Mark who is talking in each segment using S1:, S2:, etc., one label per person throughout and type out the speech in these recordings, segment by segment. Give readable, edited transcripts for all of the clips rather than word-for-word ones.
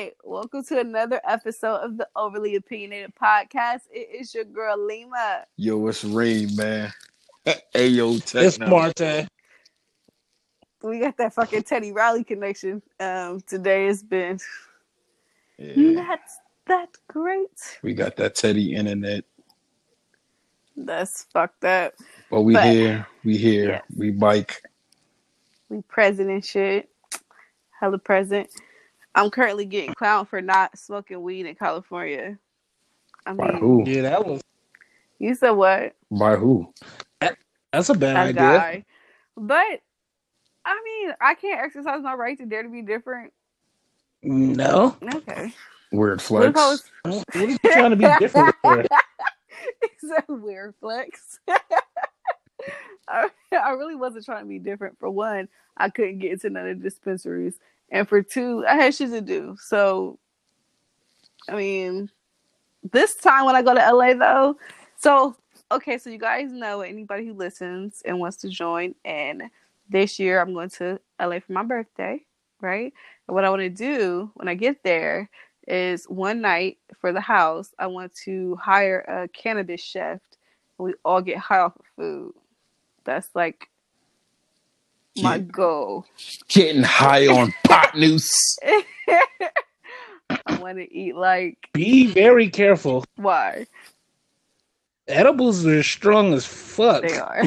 S1: right. Welcome to another episode of the Overly Opinionated Podcast. It is your girl, Lima.
S2: Yo, it's Ray, man. Ayo, Techno.
S3: It's Marte.
S1: We got that fucking Teddy Riley connection. Today has been not that great.
S2: We got that Teddy internet.
S1: That's fucked up.
S2: But we here.
S1: Yes.
S2: We bike.
S1: We present and shit. Hella present. I'm currently getting clowned for not smoking weed in California.
S2: By who?
S3: Yeah, that was.
S1: You said what?
S2: By who?
S3: That's a bad idea.
S1: Guy. But I mean, I can't exercise my right to dare to be different.
S3: No.
S1: Okay.
S2: Weird flex.
S3: What are you trying to be different for?
S1: It's a weird flex. I really wasn't trying to be different. For one, I couldn't get into none of the dispensaries. And for two, I had shit to do. So, I mean, this time when I go to LA, though, so you guys know, anybody who listens and wants to join, and this year I'm going to LA for my birthday, right? And what I want to do when I get there is one night for the house, I want to hire a cannabis chef, and we all get high off of food. That's like my goal.
S2: Getting high on pot noose.
S1: I want to eat like.
S3: Be very careful.
S1: Why?
S3: Edibles are strong as fuck.
S1: They are.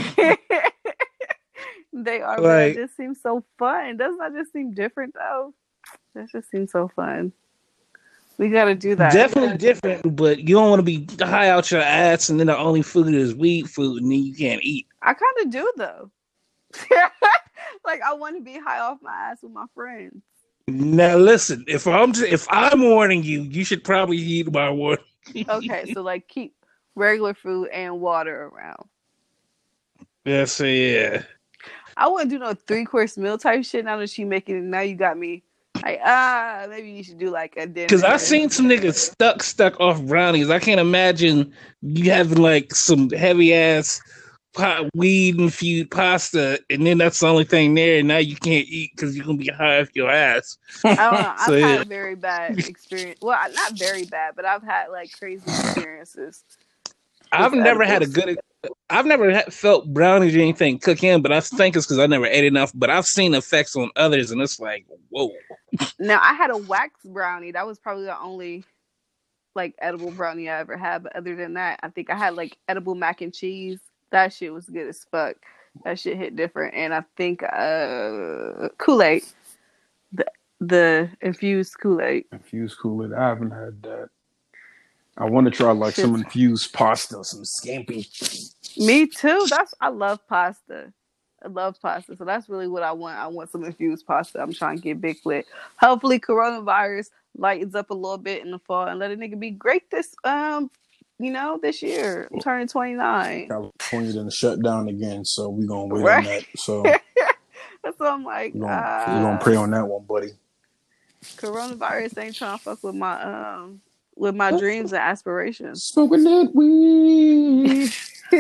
S1: They are.
S3: Like,
S1: but it just seems so fun. Doesn't that just seem different though? That just seems so fun. We gotta do that.
S3: Definitely different, but you don't want to be high out your ass and then the only food is weed food and then you can't eat.
S1: I kind of do though. Like I want to be high off my ass with my friends.
S3: Now listen, if I'm warning you, you should probably heed my warning.
S1: Okay, so like keep regular food and water around.
S3: Yes, yeah.
S1: I wouldn't do no 3-course meal type shit. Now that she making it, now you got me. Like maybe you should do like a dinner.
S3: Because I've seen some niggas stuck off brownies. I can't imagine you having like some heavy ass weed infused pasta, and then that's the only thing there. And now you can't eat because you're gonna be high off your ass.
S1: I don't know. I've had a very bad experience. Well, not very bad, but I've had like crazy experiences.
S3: I've never felt brownies or anything cook in, but I think it's because I never ate enough. But I've seen effects on others, and it's like, whoa.
S1: Now I had a wax brownie. That was probably the only like edible brownie I ever had. But other than that, I think I had like edible mac and cheese. That shit was good as fuck. That shit hit different. And I think Kool-Aid, the infused Kool-Aid.
S2: Infused Kool-Aid. I haven't had that. I want to try like some infused pasta, some scampi.
S1: Me too. I love pasta. So that's really what I want. I want some infused pasta. I'm trying to get big lit. Hopefully coronavirus lightens up a little bit in the fall and let a nigga be great this this year. I'm turning 29.
S2: California done shut down again, so we're gonna wait on that. So
S1: that's what I'm like.
S2: We're gonna pray on that one, buddy.
S1: Coronavirus ain't trying to fuck with my dreams and aspirations.
S2: Smoking that weed.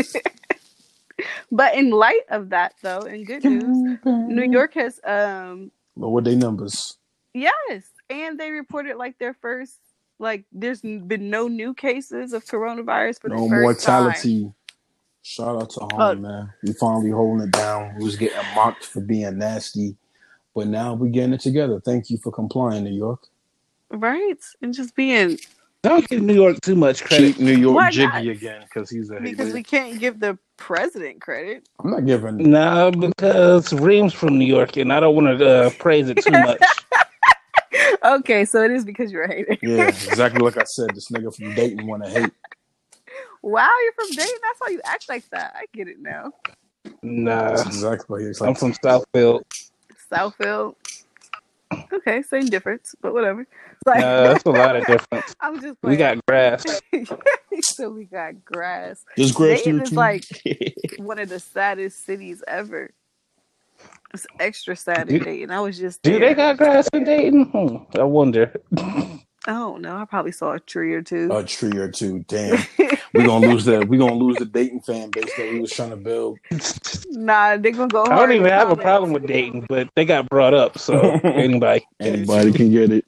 S1: But in light of that, though, in good news, New York has
S2: lowered their numbers.
S1: Yes, and they reported like their first, like there's been no new cases of coronavirus for the first
S2: mortality.
S1: Time.
S2: Shout out to home, man. We finally holding it down. We was getting mocked for being nasty, but now we're getting it together. Thank you for complying, New York.
S1: Right, and just being.
S3: Don't give New York too much credit.
S2: Cheap New York Jiggy again because he's a
S1: because we can't give the president credit.
S2: I'm not giving.
S3: No, because Reem's from New York, and I don't want to praise it too much.
S1: Okay, so it is because you're a hater.
S2: Yeah, exactly like I said. This nigga from Dayton want to hate.
S1: Wow, you're from Dayton? That's why you act like that. I get it now.
S3: Nah.
S2: That's exactly. It's like,
S3: I'm from Southfield.
S1: Southfield? Okay, same difference, but whatever.
S3: Like, that's a lot of difference.
S1: I'm just
S3: playing. We got grass.
S1: So we got grass.
S2: There's grass
S1: Dayton is like one of the saddest cities ever. It's extra sad in Dayton. I was just there.
S3: Do they got grass in Dayton? I wonder.
S1: Oh no, I probably saw a tree or two.
S2: Damn. We're gonna lose the Dayton fan base that we was trying to build.
S1: Nah, they're gonna go hard.
S3: I don't even have a problem with Dayton, but they got brought up, so anybody
S2: can get it.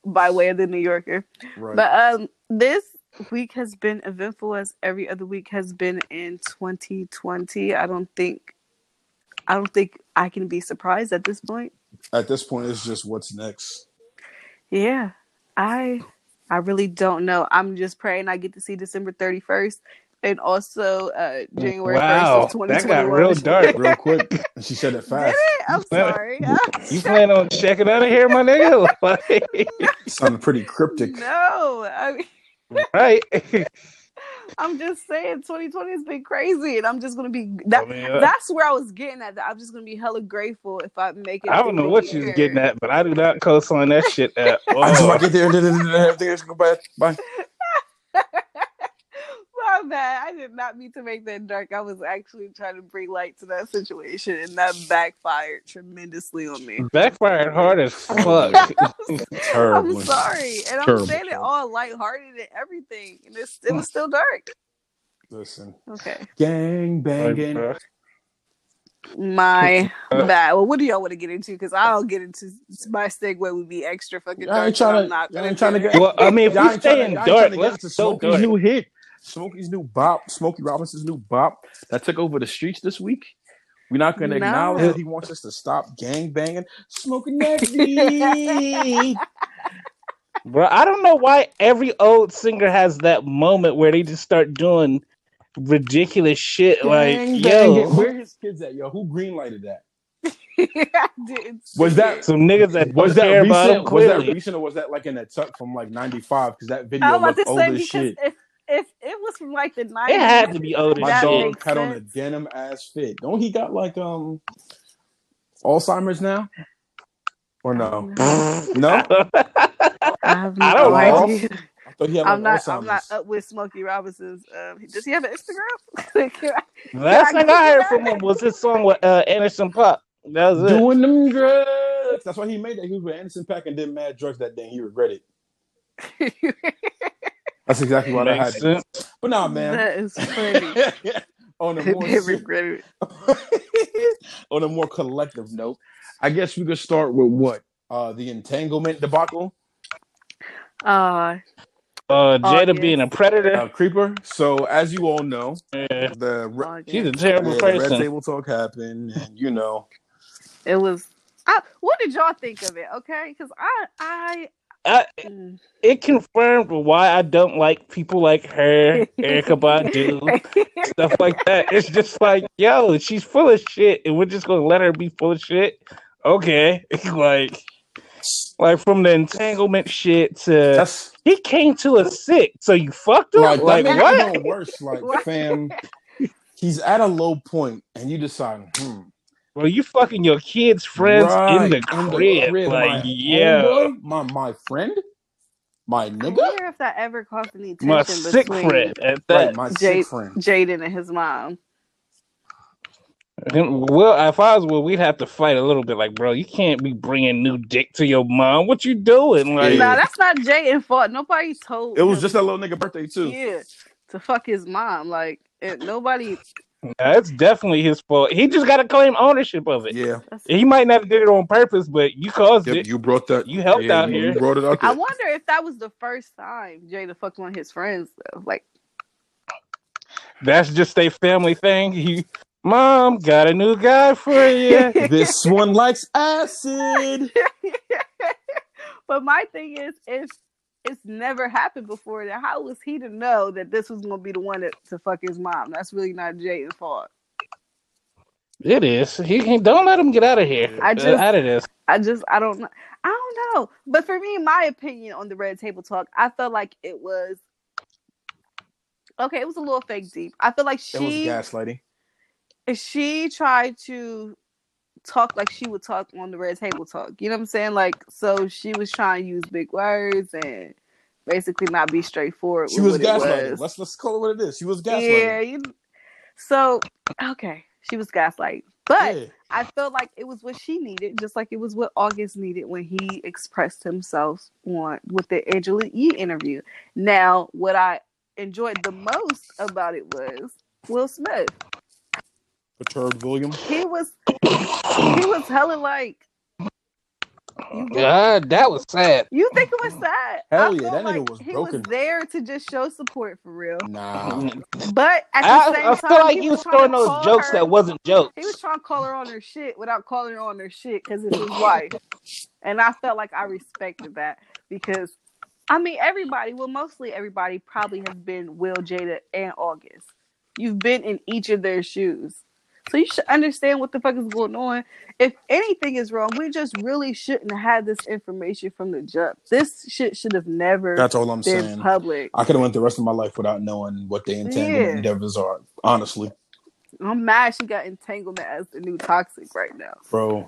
S1: by way of the New Yorker.
S2: Right.
S1: But this week has been eventful as every other week has been in 2020. I don't think I can be surprised at this point.
S2: At this point, it's just what's next.
S1: Yeah, I really don't know. I'm just praying I get to see December 31st and also January 1st of 2021.
S3: That got real dark
S2: real quick. She said it fast.
S1: Did it? I'm sorry.
S3: You plan on checking out of here, my nigga?
S2: Sounded pretty cryptic.
S1: No, I mean,
S3: Right.
S1: I'm just saying 2020 has been crazy, and I'm just gonna be that's where I was getting at. I'm just gonna be hella grateful if I make it.
S3: I don't know what you was getting at, but I do not co-sign that shit at all.
S2: I just want to get there. Everything else go bad. Bye.
S1: My bad. I did not mean to make that dark. I was actually trying to bring light to that situation, and that backfired tremendously on me.
S3: Backfired hard as fuck.
S2: Terrible.
S1: I'm sorry, and I'm saying it all lighthearted and everything, and it was still dark.
S2: Listen.
S1: Okay.
S2: Gang banging.
S1: My bad. Well, what do y'all want to get into? Because I'll get into my segue would be extra fucking dark.
S2: I ain't trying to get.
S3: Well, I mean, if we stay in dark, let's
S2: to Smokey's new hit. Smokey's new bop, Smokey Robinson's new bop that took over the streets this week. We're not going to acknowledge that he wants us to stop gang banging. Smoking that weed.
S3: Bro, I don't know why every old singer has that moment where they just start doing ridiculous shit.
S2: Gang banging. Where his kids at, yo? Who greenlighted that?
S1: I didn't.
S2: Was that
S3: some niggas that
S2: was that recent? Was that recent, or was that like in a tuck from like '95? Because that video looked old as shit.
S1: If it was from like the 90s,
S3: it had to be old as shit.
S2: My dog had on a denim ass fit. Don't he got like Alzheimer's now? Or no? No?
S1: I don't know.
S2: I thought he had
S1: I'm not up with Smokey Robinson's. Does he have an Instagram?
S3: Last thing I heard from him was his song with Anderson .Paak. That was it.
S2: Doing them drugs. That's why he made that. He was with Anderson .Paak and did mad drugs that day. And he regretted. That's exactly why that happened. But nah, man.
S1: That is funny.
S2: on a more collective note, I guess we could start with what? The entanglement debacle.
S3: Jada being a predator,
S2: creeper. So as you all know,
S3: she's a terrible person.
S2: The Red Table Talk happened, and you know,
S1: it was. What did y'all think of it? Okay, because
S3: it confirmed why I don't like people like her, Erykah Badu, stuff like that. It's just like, yo, she's full of shit, and we're just gonna let her be full of shit. Okay, like from the entanglement shit to he came to us sick, so you fucked him.
S2: Like
S3: what?
S2: Even worse, like fam, he's at a low point, and you decide,
S3: Well, you fucking your kids' friends in the crib. Like, yeah.
S2: My friend? My nigga?
S1: I wonder if that ever caused any tension
S3: my sick friend at that.
S2: Right, my sick friend.
S1: Jaden and his mom.
S3: Well, if I was, we'd have to fight a little bit. Like, bro, you can't be bringing new dick to your mom. What you doing? Like,
S1: nah, that's not Jaden's fault. Nobody told
S2: it was just that little nigga birthday, too.
S1: Yeah, to fuck his mom. Like, nobody...
S3: It's definitely his fault. He just got to claim ownership of it.
S2: Yeah.
S3: He might not have did it on purpose, but you caused it.
S2: You brought that.
S3: You helped out here.
S2: You brought it out there.
S1: I wonder if that was the first time Jada fucked one of his friends, though. Like,
S3: that's just a family thing. Mom, got a new guy for you.
S2: This one likes acid.
S1: But my thing is, if it's never happened before, then how was he to know that this was going to be the one to fuck his mom? That's really not Jaden's fault.
S3: It is. Don't let him get out of here. Out of this.
S1: I don't know. I don't know. But for me, my opinion on the Red Table Talk, I felt like it was okay. It was a little fake deep. I feel like
S2: it was gaslighting.
S1: She tried to talk like she would talk on the Red Table Talk. You know what I'm saying? Like, so she was trying to use big words and basically not be straightforward.
S2: She was gaslighting. Let's call it what it is. She was gaslighting.
S1: Yeah. So okay, she was gaslighting, but I felt like it was what she needed, just like it was what August needed when he expressed himself with the Angela Yee interview. Now, what I enjoyed the most about it was Will Smith.
S2: Perturbed William.
S1: He was hella like,
S3: That was sad.
S1: You think it was sad?
S2: Hell yeah, that nigga was broken.
S1: He was there to just show support for real.
S2: Nah.
S1: But at the same time,
S3: I feel like he was throwing those jokes that wasn't jokes.
S1: He was trying to call her on her shit without calling her on her shit because it's his wife. And I felt like I respected that because, I mean, mostly everybody probably has been Will, Jada, and August. You've been in each of their shoes. So you should understand what the fuck is going on. If anything is wrong, we just really shouldn't have had this information from the jump. This shit should have never
S2: That's all I'm
S1: been
S2: saying.
S1: Public.
S2: I could have went the rest of my life without knowing what the entanglement endeavors are, honestly.
S1: I'm mad she got entanglement as the new toxic right now.
S2: Bro.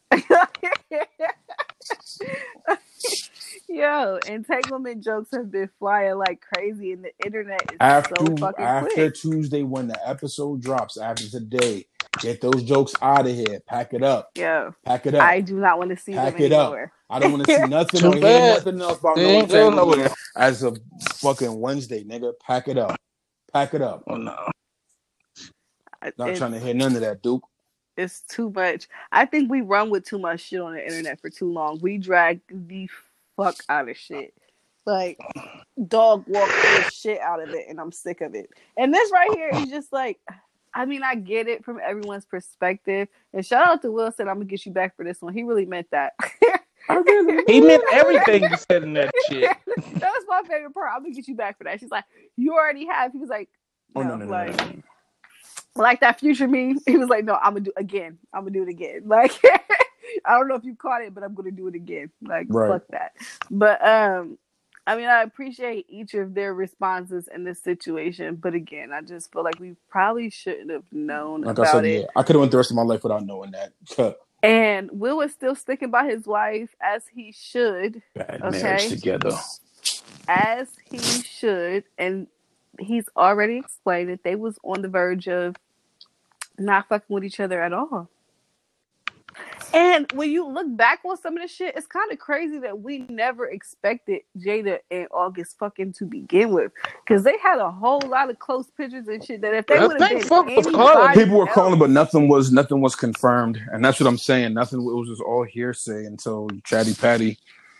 S1: Yo, entanglement jokes have been flying like crazy, and the internet is so fucking
S2: after
S1: quick.
S2: Tuesday, when the episode drops, after today, get those jokes out of here. Pack it up.
S1: Yo,
S2: pack it up.
S1: I do not want to see
S2: Pack
S1: them
S2: it
S1: anymore.
S2: up. I don't want to see nothing or hear nothing else about no entanglement as of fucking Wednesday, nigga. Pack it up. Pack it up.
S3: Oh no.
S2: Not trying to hear none of that, Duke.
S1: It's too much. I think we run with too much shit on the internet for too long. We drag the fuck out of shit. Like, dog walk the shit out of it, and I'm sick of it. And this right here is just like, I mean, I get it from everyone's perspective. And shout out to Will said, I'm going to get you back for this one. He really meant that.
S3: He meant everything you said in that shit.
S1: That was my favorite part. I'm going to get you back for that. She's like, you already have. He was like, no. Like that Future meme, he was like, no, I'm gonna do it again. I'm gonna do it again. Like, I don't know if you caught it, but I'm gonna do it again. Like, fuck that. But I mean, I appreciate each of their responses in this situation, but again, I just feel like we probably shouldn't have known about it.
S2: Yeah, I could have went the rest of my life without knowing that.
S1: And Will is still sticking by his wife as he should.
S2: Bad marriage together.
S1: As he should, and he's already explained that they was on the verge of not fucking with each other at all. And when you look back on some of this shit, it's kind of crazy that we never expected Jada and August fucking to begin with, because they had a whole lot of close pictures and shit that if they would have been anybody
S2: people were calling, but nothing was confirmed, and that's what I'm saying. Nothing. It was just all hearsay until Chatty Patty.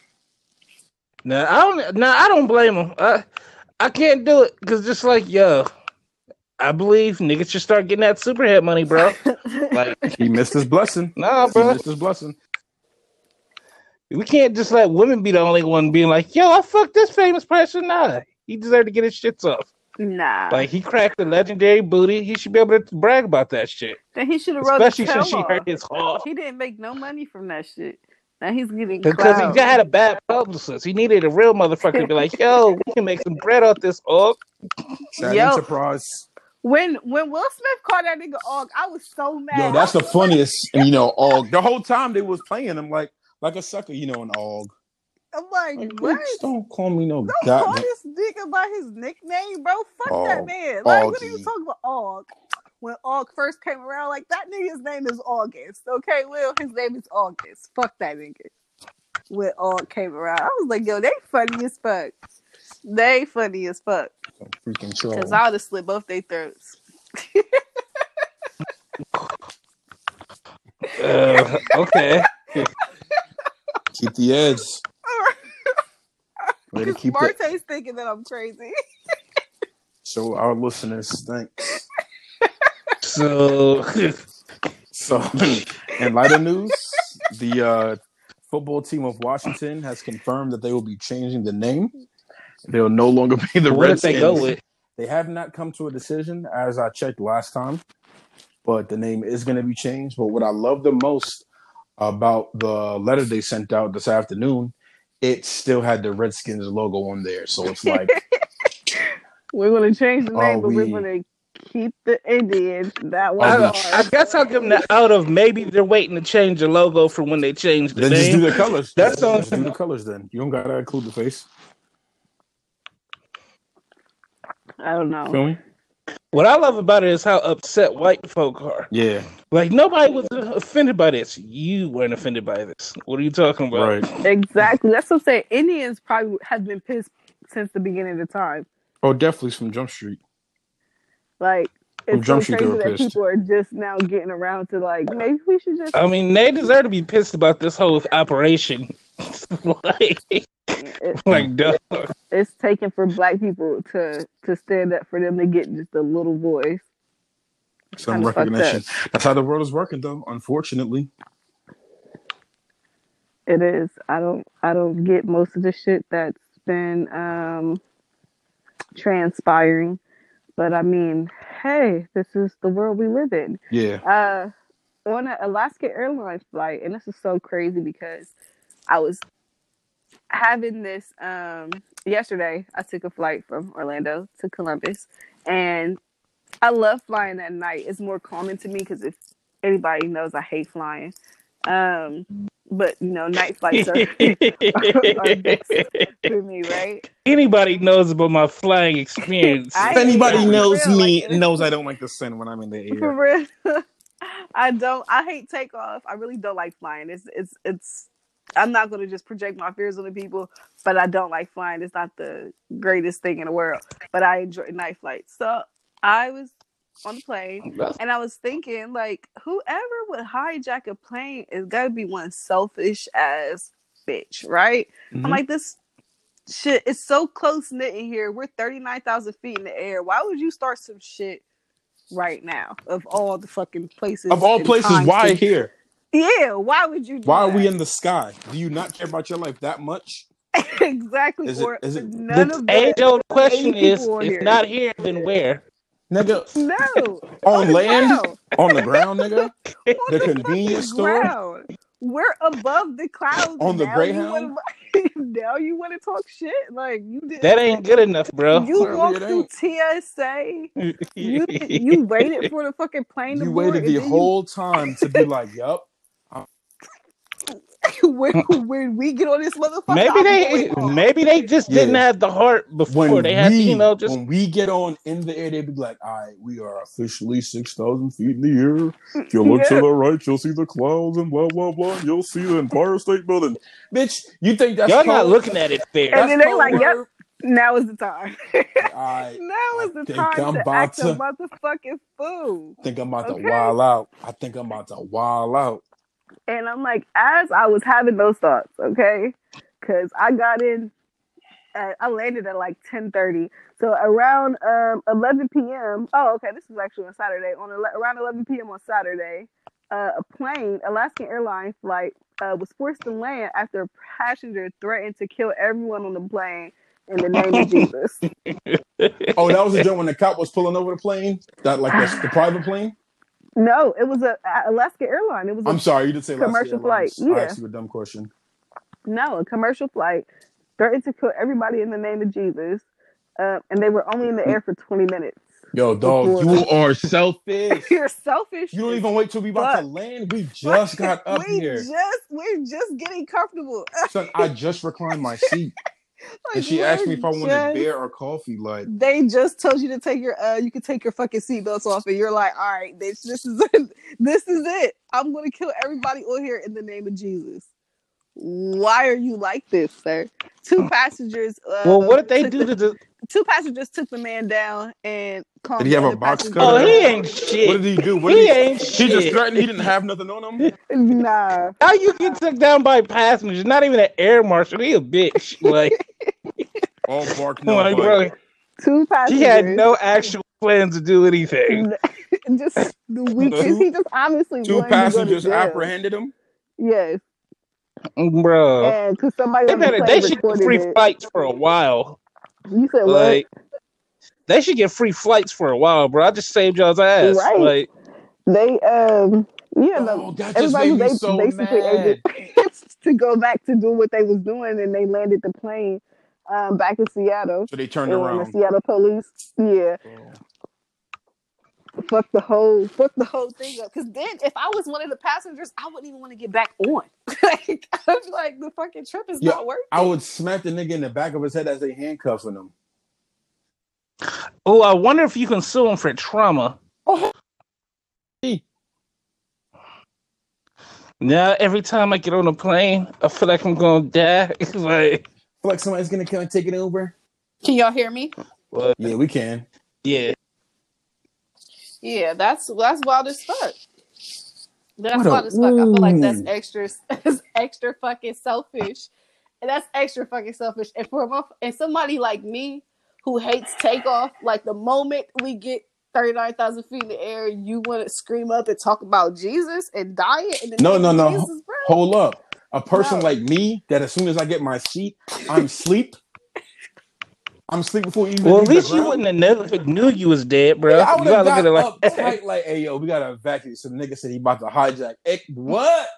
S3: I don't blame him. I can't do it because just like I believe niggas should start getting that superhead money, bro. Like
S2: he missed his blessing.
S3: Nah, bro.
S2: He missed his blessing.
S3: We can't just let women be the only one being like, yo, I fucked this famous person. Nah, he deserved to get his shits off.
S1: Nah.
S3: Like he cracked a legendary booty. He should be able to brag about that shit.
S1: Then he should have
S3: especially since she hurt his heart.
S1: He didn't make no money from that shit. Now he's getting
S3: because he had a bad publicist. He needed a real motherfucker to be like, yo, we can make some bread off this Og.
S2: Enterprise.
S1: When Will Smith called that nigga Og, I was so mad.
S2: Yo, that's the funniest. And Og, the whole time they was playing him like a sucker, an Og.
S1: I'm like what?
S2: Don't call me no.
S1: Don't call this nigga by his nickname, bro. Fuck that man. Like, what are you talking about, Og? When Og first came around, like that nigga's name is August. Okay, Will, his name is August. Fuck that nigga. When Og came around, I was like, yo, they funny as fuck. They funny as fuck.
S2: Freaking troll.
S1: Because I would have slit both their throats.
S3: Okay.
S2: Keep the edge.
S1: Because Marte's thinking that I'm crazy.
S2: So our listeners think.
S3: So
S2: in lighter news, the football team of Washington has confirmed that they will be changing the name. They'll no longer be the Redskins. They have not come to a decision, as I checked last time, but the name is going to be changed. But what I love the most about the letter they sent out this afternoon, it still had the Redskins logo on there. So it's like,
S1: we're going to change the name, but we're going to keep the Indians. That was
S3: I guess I'll give them the out of maybe they're waiting to change the logo for when they change the name.
S2: Then just do the colors.
S3: That's all.
S2: Just do the colors then. You don't got to include the face.
S1: I don't know.
S2: Feel me?
S3: What I love about it is how upset white folk are.
S2: Yeah.
S3: Like, nobody was offended by this. You weren't offended by this. What are you talking about?
S2: Right.
S1: Exactly. That's what I'm saying. Indians probably have been pissed since the beginning of the time.
S2: Oh, definitely from Jump Street.
S1: Like, It's
S2: Jump
S1: so
S2: Street, they
S1: crazy
S2: were
S1: that
S2: pissed.
S1: people are just now getting around to like maybe we should just.
S3: I mean, they deserve to be pissed about this whole operation. like, dog.
S1: It's taken for black people to stand up for them to get just a little voice.
S2: Some recognition. That's how the world is working, though. Unfortunately,
S1: it is. I don't get most of the shit that's been transpiring, but I mean, hey, this is the world we live in.
S2: Yeah.
S1: On an Alaska Airlines flight, and this is so crazy because I was having this yesterday. I took a flight from Orlando to Columbus, and I love flying at night. It's more calming to me because if anybody knows, I hate flying. But you know, night flights are best for me, right?
S3: Anybody knows about my flying experience.
S2: If anybody knows me, knows I don't like the sun when I'm in the air.
S1: For real. I hate takeoff. I really don't like flying. It's I'm not gonna just project my fears on the people, but I don't like flying. It's not the greatest thing in the world. But I enjoy night flights. So I was on the plane and I was thinking, like, whoever would hijack a plane is gotta be one selfish ass bitch, right? Mm-hmm. I'm like, this shit is so close knit in here. We're 39,000 feet in the air. Why would you start some shit right now? Of all the fucking places,
S2: why here?
S1: Yeah, why would you do
S2: Why
S1: that?
S2: are we in the sky? Do you not care about your life that much?
S1: Exactly.
S2: Is it
S1: none of the
S3: age-old question is, if not here, then where?
S2: Nigga.
S1: No.
S2: On land? On the ground, nigga? The convenience store?
S1: We're above the clouds.
S2: On the Greyhound?
S1: Now you want to talk shit? Like, you did.
S3: That ain't good enough, bro.
S1: You walked through TSA. You waited for the fucking plane to board.
S2: You waited the whole time to be like, yup.
S1: When we get on this motherfucker,
S3: maybe they just didn't have the heart before.
S2: When we get on in the air, they be like, all right, we are officially 6,000 feet in the air. If you look to the right, you'll see the clouds and blah blah blah. You'll see the Empire State Building. Bitch, you think that's
S3: y'all not looking at it fair?
S1: And then they like, yep. Now is the time. Now is the time to act a motherfucking fool.
S2: I think I'm about to wild out.
S1: And I'm like, as I was having those thoughts, okay, because I got in, I landed at like 10:30. So around 11 p.m. Oh, okay, this is actually on Saturday. Around 11 p.m. on Saturday, a plane, Alaskan Airlines flight, was forced to land after a passenger threatened to kill everyone on the plane in the name of Jesus.
S2: Oh, that was the joke when the cop was pulling over the plane? The private plane?
S1: No, it was a Alaska Airline. It was.
S2: I'm sorry, you did say
S1: commercial flight. Yeah.
S2: I asked you a dumb question.
S1: No, a commercial flight threatened to kill everybody in the name of Jesus, and they were only in the air for 20 minutes.
S2: Yo, dog, you are selfish.
S1: You're selfish.
S2: You don't even wait till we about to land. We just got up here.
S1: We're just getting comfortable.
S2: Son, I just reclined my seat. Like, and she asked me if I wanted beer or coffee. Like,
S1: they just told you to take you can take your fucking seatbelts off, and you're like, all right, bitch, this is it. I'm gonna kill everybody on here in the name of Jesus. Why are you like this, sir? Two passengers.
S3: Well, what did they do to the?
S1: Two passengers took the man down and calmed.
S2: Did he have a box cutter?
S3: Oh, he ain't shit.
S2: What did he do?
S3: He ain't shit.
S2: He just threatened. He didn't have nothing on him.
S1: Nah.
S3: How you get took down by passengers? Not even an air marshal. He a bitch. Like,
S2: all bark, no bite.
S3: Bro,
S1: two passengers.
S3: He had no actual plans to do anything.
S1: Just the weakest. He just honestly.
S2: Two passengers apprehended him.
S1: Yes.
S3: Bro.
S1: And because somebody
S3: they should get free flights for a while.
S1: You said what?
S3: They should get free flights for a while, bro. I just saved y'all's ass.
S1: Right.
S3: Like,
S1: they
S2: that just made me so mad.
S1: To go back to do what they was doing, and they landed the plane back in Seattle.
S2: So they turned around.
S1: The Seattle police, yeah. Fuck the whole thing up. Because then, if I was one of the passengers, I wouldn't even want to get back on. Like, I'd be like, the fucking trip is not working.
S2: I would smack the nigga in the back of his head as they handcuffing him.
S3: Oh, I wonder if you can sue him for trauma.
S1: Oh.
S3: Now, every time I get on a plane, I feel like I'm gonna die. It's like,
S2: I feel like somebody's gonna come and take it over.
S1: Can y'all hear me?
S2: Yeah, we can.
S3: Yeah.
S1: Yeah, that's wild as fuck. That's
S2: What a
S1: wild as fuck. I feel like that's
S2: ooh.
S1: extra, that's extra fucking selfish, and that's extra fucking selfish. And and somebody like me who hates takeoff, like the moment we get 39,000 feet in the air, you want to scream up and talk about Jesus and diet in the
S2: No,
S1: name
S2: no,
S1: of
S2: no.
S1: Jesus, bro.
S2: Hold up. A person
S1: No.
S2: like me that as soon as I get my seat, I'm sleep. I'm sleep before you even
S3: Well, at
S2: leave the
S3: least you
S2: ground.
S3: wouldn't have never knew you was dead,
S2: Nigga,
S3: bro.
S2: I would
S3: You
S2: have
S3: gotta look at
S2: got
S3: it like
S2: up
S3: that.
S2: tight like, hey, yo, we got to evacuate. So the nigga said he about to hijack. What?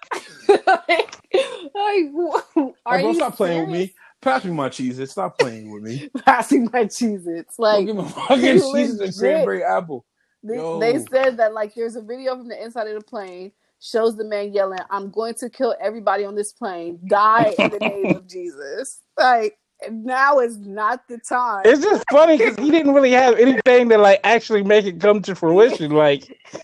S1: Are
S2: Bro,
S1: you
S2: stop playing with
S1: serious?
S2: me. Pass me my cheeses. Stop playing with me.
S1: Passing my Cheez-Its.
S2: Bro,
S1: Like,
S2: give me fucking cheeses and
S1: legit.
S2: cranberry apple.
S1: They
S2: Yo.
S1: said that, like, there's a video from the inside of the plane, shows the man yelling, I'm going to kill everybody on this plane. Die in the name of Jesus. Like, now is not the time.
S3: It's just funny because he didn't really have anything to like actually make it come to fruition. Like,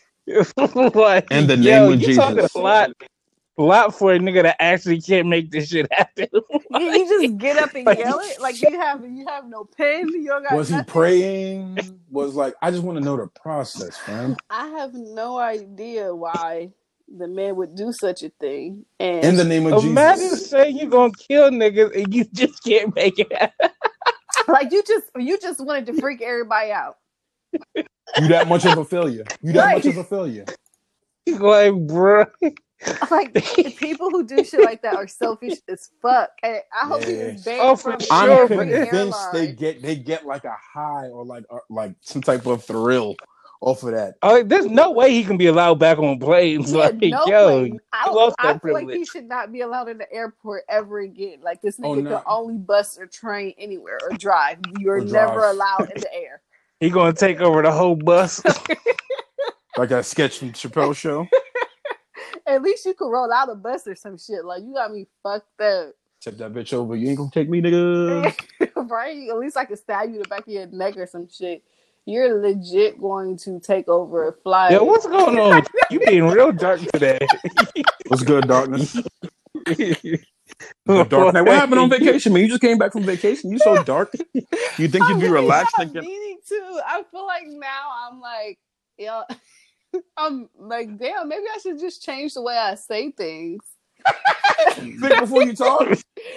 S3: like,
S2: In the
S3: yo,
S2: name of
S3: you talking
S2: Jesus.
S3: a lot for a nigga that actually can't make this shit happen.
S1: You just get up and
S3: Like,
S1: yell it? Like, you have no pen? You don't got
S2: Was he
S1: nothing?
S2: praying? Was like, I just want to know the process, fam.
S1: I have no idea why the man would do such a thing.
S2: In
S1: And
S2: the name of
S3: imagine
S2: Jesus.
S3: saying you're gonna kill niggas and you just can't make it happen.
S1: like, you just wanted to freak everybody out.
S2: You that much of a failure. You that much of a failure.
S3: Like, bro.
S1: Like, people who do shit like that are selfish as fuck. And I hope he
S2: Yeah.
S1: was banned
S3: Oh, for
S1: from
S2: I'm
S3: sure.
S1: every
S2: convinced
S1: airline.
S2: they get like a high or like some type of thrill off of that.
S3: There's no way he can be allowed back on planes.
S1: Yeah,
S3: Like,
S1: no
S3: yo,
S1: way.
S3: he lost
S1: I
S3: that
S1: feel like he
S3: privilege.
S1: should not be allowed in the airport ever again. Like, this
S2: Oh,
S1: nigga
S2: no.
S1: could only bus or train anywhere or drive. You're
S2: Or
S1: never
S2: drive.
S1: allowed in the air.
S3: He gonna take over the whole bus.
S2: Like that sketch from Chappelle's show.
S1: At least you could roll out a bus or some shit. Like, you got me fucked up.
S2: Tip that bitch over. You ain't gonna take me, nigga.
S1: Right? At least I could stab you in the back of your neck or some shit. You're legit going to take over a flight.
S3: Yo, what's going on? You being real dark today.
S2: What's good, darkness? The dark night. What happened on vacation, man? You just came back from vacation. You so dark. You think you'd be relaxed thinking?
S1: Meaning to. I feel like now I'm like, yeah. I'm like, damn, maybe I should just change the way I say things.
S2: Think before you talk.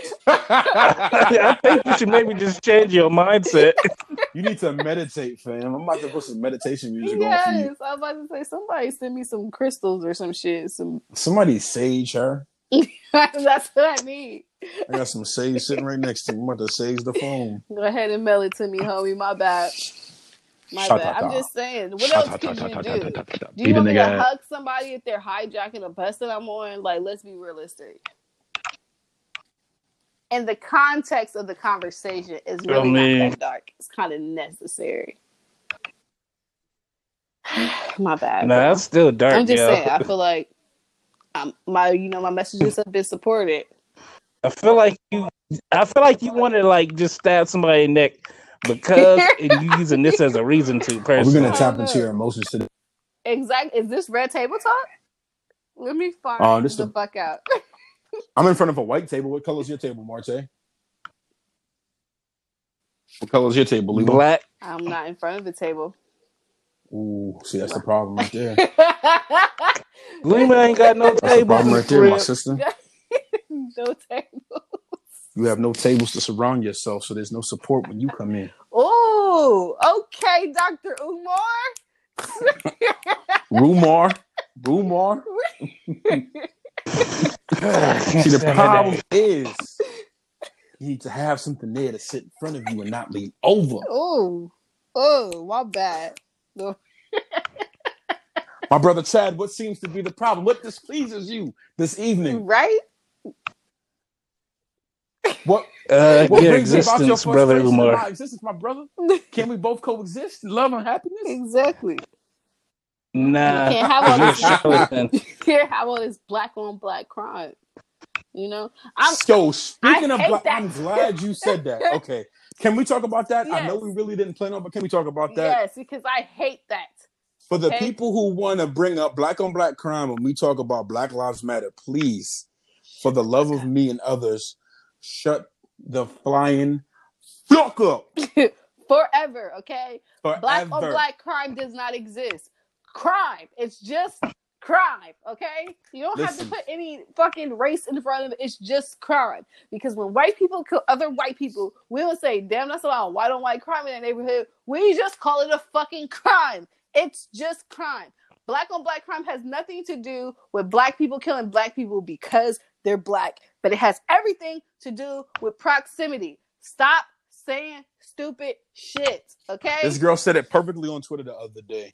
S3: I think you should maybe just change your mindset.
S2: You need to meditate, fam. I'm about to put some meditation music on for you.
S1: Yes, I'm about to say, somebody send me some crystals or some shit.
S2: Somebody sage her.
S1: That's what I need.
S2: I got some sage sitting right next to me. I'm about to sage the phone.
S1: Go ahead and mail it to me, homie. My bad. I'm just saying. What else could you do? Do you want me to hug somebody if they're hijacking a bus that I'm on? Like, let's be realistic. And the context of the conversation is really not that dark. It's kind of necessary. My bad.
S3: Nah, that's still dark.
S1: I'm just saying. I feel like my messages have been supported.
S3: I feel like you want to like just stab somebody in the neck because and you using this as a reason to. Personally,
S2: we're gonna tap into your emotions today.
S1: Exactly. Is this Red Table Talk? Let me find the fuck out.
S2: I'm in front of a white table. What color is your table, Marte? What color is your table, Lima?
S3: Black.
S1: I'm not in front of the table.
S2: Ooh, see, that's the problem right there.
S3: Lima ain't got no tables.
S2: That's the problem right there, my sister.
S1: No tables.
S2: You have no tables to surround yourself, so there's no support when you come in.
S1: Oh, okay, Dr. Umar.
S2: Rumor. See, the problem is you need to have something there to sit in front of you and not lean over.
S1: Oh, my bad. No.
S2: My brother Chad, what seems to be the problem? What displeases you this evening?
S1: Right?
S2: What
S3: your
S2: brings about your
S3: existence, brother
S2: frustration
S3: Umar?
S2: in my existence, my brother? Can we both coexist in love and happiness?
S1: Exactly.
S3: Nah.
S1: You can't have all this black on black crime. You know?
S2: Speaking of black, I'm glad you said that. Okay. Can we talk about that?
S1: Yes.
S2: I know we really didn't plan on, but can we talk about that?
S1: Yes, because I hate that.
S2: For the people who want to bring up black on black crime when we talk about Black Lives Matter, please, for the love of me and others, shut the flying fuck up.
S1: Forever, okay?
S2: Forever.
S1: Black on black crime does not exist. crime. It's just crime, okay? You don't have to
S2: Listen.
S1: put any fucking race in front of it. It's just crime. Because when white people kill other white people, we don't say, damn, that's a lot of white on white crime in that neighborhood. We just call it a fucking crime. It's just crime. Black on black crime has nothing to do with black people killing black people because they're black. But it has everything to do with proximity. Stop saying stupid shit, okay?
S2: This girl said it perfectly on Twitter the other day.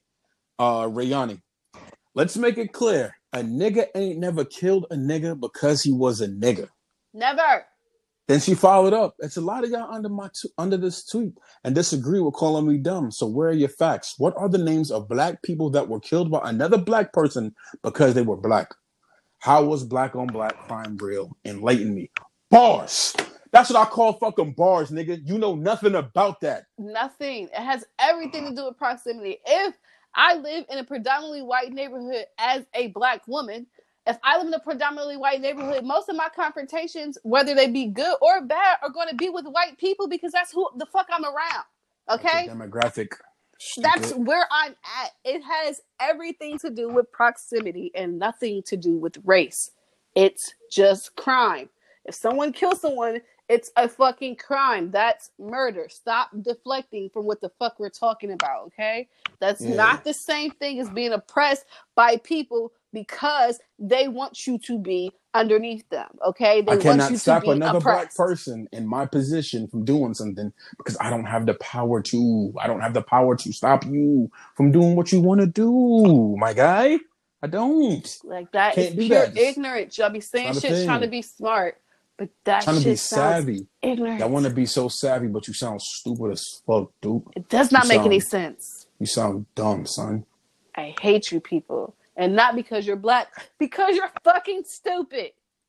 S2: Rayani. Let's make it clear. A nigga ain't never killed a nigga because he was a nigga.
S1: Never.
S2: Then she followed up. It's a lot of y'all under this tweet and disagree with calling me dumb. So where are your facts? What are the names of black people that were killed by another black person because they were black? How was black on black crime real? Enlighten me. Bars. That's what I call fucking bars, nigga. You know nothing about that.
S1: Nothing. It has everything to do with proximity. If I live in a predominantly white neighborhood as a black woman, if I live in a predominantly white neighborhood, most of my confrontations, whether they be good or bad, are going to be with white people because that's who the fuck I'm around. Okay?
S2: Demographic.
S1: That's where I'm at. It has everything to do with proximity and nothing to do with race. It's just crime. If someone kills someone, it's a fucking crime. That's murder. Stop deflecting from what the fuck we're talking about, okay? That's not the same thing as being oppressed by people because they want you to be underneath them, okay? They
S2: I cannot
S1: want you
S2: stop
S1: to be
S2: another
S1: oppressed.
S2: black person in my position from doing something because I don't have the power to. I don't have the power to stop you from doing what you want to do, my guy. I don't.
S1: Like that
S2: Can't
S1: is
S2: do
S1: pure
S2: that.
S1: ignorance. Y'all be saying shit trying to be smart, but that
S2: trying to
S1: shit
S2: be savvy.
S1: Ignorant.
S2: I want to be so savvy, but you sound stupid as fuck, dude.
S1: It does not make any sense.
S2: You sound dumb, son.
S1: I hate you people. And not because you're black, because you're fucking stupid.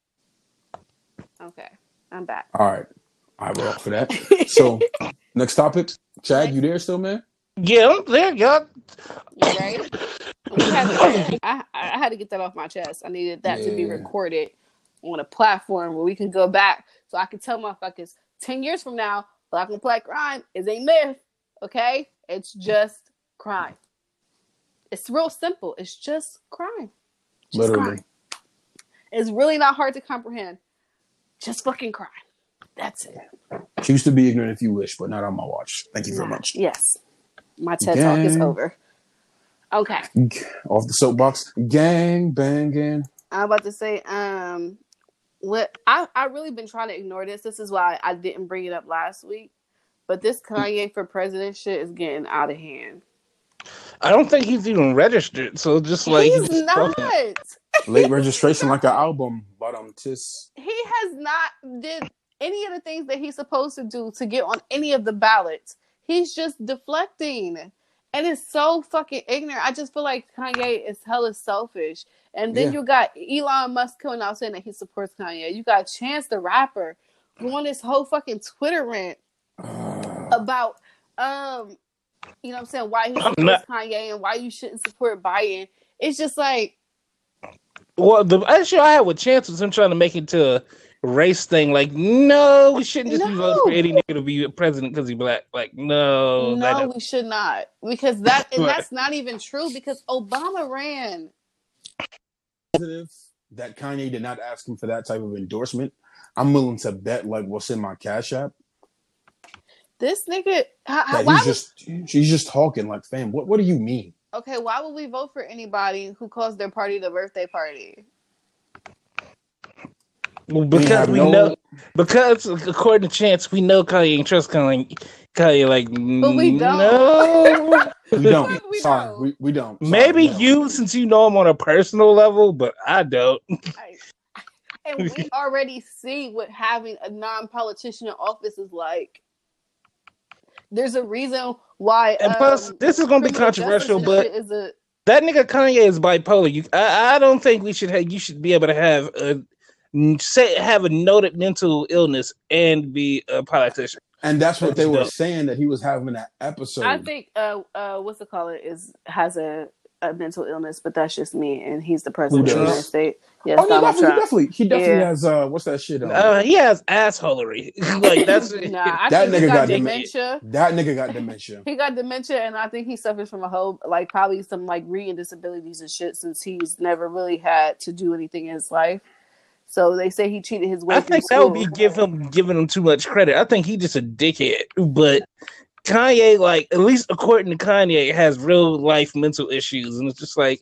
S1: Okay, I'm back.
S2: All right. I rock for that. So, next topic. Chad, you there still, man?
S3: Yeah, I'm there, y'all.
S1: You right? I had to get that off my chest. I needed that to be recorded on a platform where we can go back so I can tell motherfuckers 10 years from now, black on black crime is a myth. Okay? It's just crime. It's real simple. It's just crime. Just
S2: Literally.
S1: crime. It's really not hard to comprehend. Just fucking crime. That's it.
S2: Choose to be ignorant if you wish, but not on my watch. Thank you very much.
S1: Yes. My TED Talk is over. Okay.
S2: Off the soapbox. Gang banging.
S1: I'm about to say, what I really been trying to ignore this. This is why I didn't bring it up last week. But this Kanye for president shit is getting out of hand.
S3: I don't think he's even registered. So just like
S1: he's not.
S2: Late registration like an album, but tis.
S1: He has not did any of the things that he's supposed to do to get on any of the ballots. He's just deflecting. And it's so fucking ignorant. I just feel like Kanye is hella selfish. And then you got Elon Musk coming out saying that he supports Kanye. You got Chance the Rapper going this whole fucking Twitter rant about you know what I'm saying, why he supports Kanye and why you shouldn't support Biden. It's just like,
S3: well, the issue I had with Chance was him trying to make it to a race thing. Like, no, we shouldn't just be voting for any nigga to be president because he's black. Like, no,
S1: we should not, because that's not even true. Because Obama ran.
S2: That Kanye did not ask him for that type of endorsement. I'm willing to bet like what's in my Cash App.
S1: This nigga,
S2: he's just talking like, fam. What do you mean?
S1: Okay, why would we vote for anybody who calls their party the birthday party?
S3: Well, because we know, because according to Chance, we know Kanye ain't trust Kanye. Like,
S1: but we don't.
S3: No,
S2: we don't. Sorry, we don't. Sorry,
S3: maybe you, since you know him on a personal level, but I don't.
S1: And we already see what having a non-politician in office is like. There's a reason why.
S3: And plus, this is going to be controversial, but that nigga Kanye is bipolar. I don't think we should have. You should be able to have a noted mental illness and be a politician.
S2: And that's what they were saying, that he was having that episode.
S1: I think what's it called? Has a a mental illness, but that's just me, and he's the
S2: Who
S1: president of the United
S2: does?
S1: States. Yes,
S2: Oh,
S1: Donald Trump.
S2: he definitely
S1: Yeah.
S2: has. What's that shit?
S3: He has assholery. Like that's
S1: Nah, I
S2: That
S1: think he
S2: nigga
S1: got
S2: got
S1: dementia.
S2: That nigga got dementia.
S1: He got dementia, and I think he suffers from a whole, like, probably some, like, reading disabilities and shit, since he's never really had to do anything in his life. So they say he cheated his way
S3: I
S1: through
S3: think that
S1: school.
S3: would be giving him too much credit. I think he's just a dickhead. But Kanye, like, at least according to Kanye, has real life mental issues, and it's just like,